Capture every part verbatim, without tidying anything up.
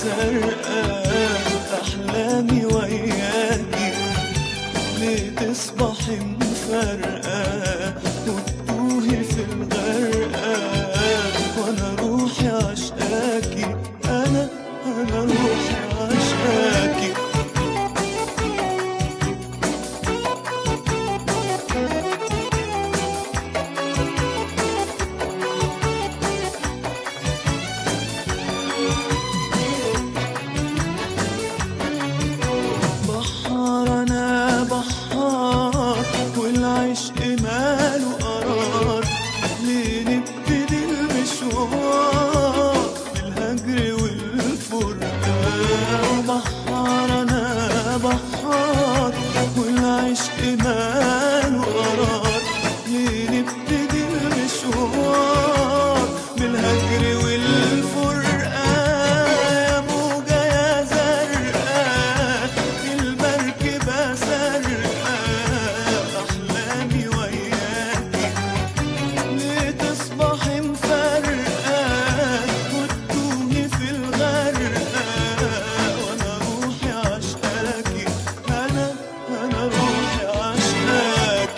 سرقان أحلامي وياكي، ليه تصبحي مفرقة وتتوهي في الغرقة، وأنا روحي عشقاكي، أنا أنا روحي عشقاكي. بحار أنا بحار والعشق ماله قرار، ليه نبتدي المشوار بالهجر والفرقان. بحار أنا بحار والعشق ماله قرار، ليه نبتدي المشوار بالهجر والفرقان. يا موجة يا زرقاء المركبة سرقان أحلامي وياكي، ليه تصبحي مفرقان وتتوهي في الغرقة، وأنا روحي عشقاكي، أنا أنا روحي عشقاكي.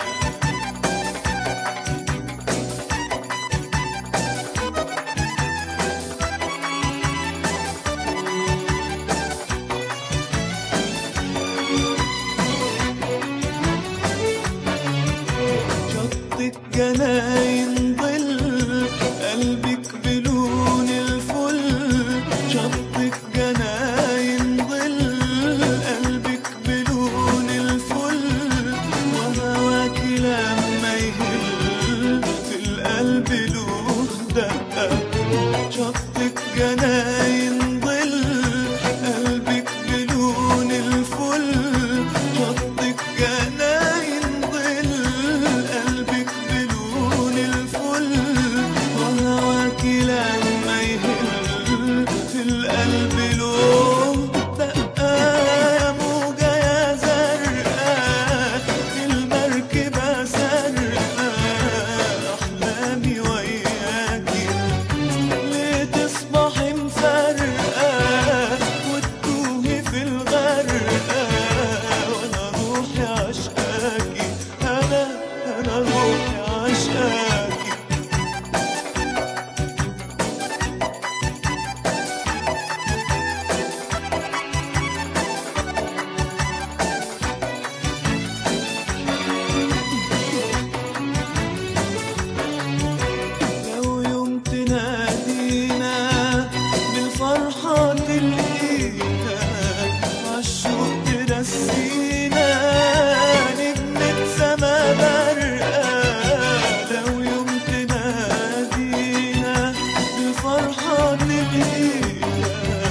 شطك جناين ظل قلبك بلون الفل، شطك جناين ظل قلبك بلون الفل، وهواكي لما يهل في القلب له دقة. شطك جناين ظل قلبك بلون الفل، شطك جناين ظل قلبك بلون الفل، وهواكي لما يهل في القلب له دقة. يا موجة يا زرقاء المركبة سرقان أحلامي وياكي، ليه تصبحي مفرقة وتتوهي في الغرقة، وأنا روحي عشقاكي، أنا أنا روحي عشقاكي. لو يوم تنادينا بالفرحة تلقينا، عالشوق ترسينا نجمة سما برقة. لو يوم تنادينا بالفرحة تلقينا،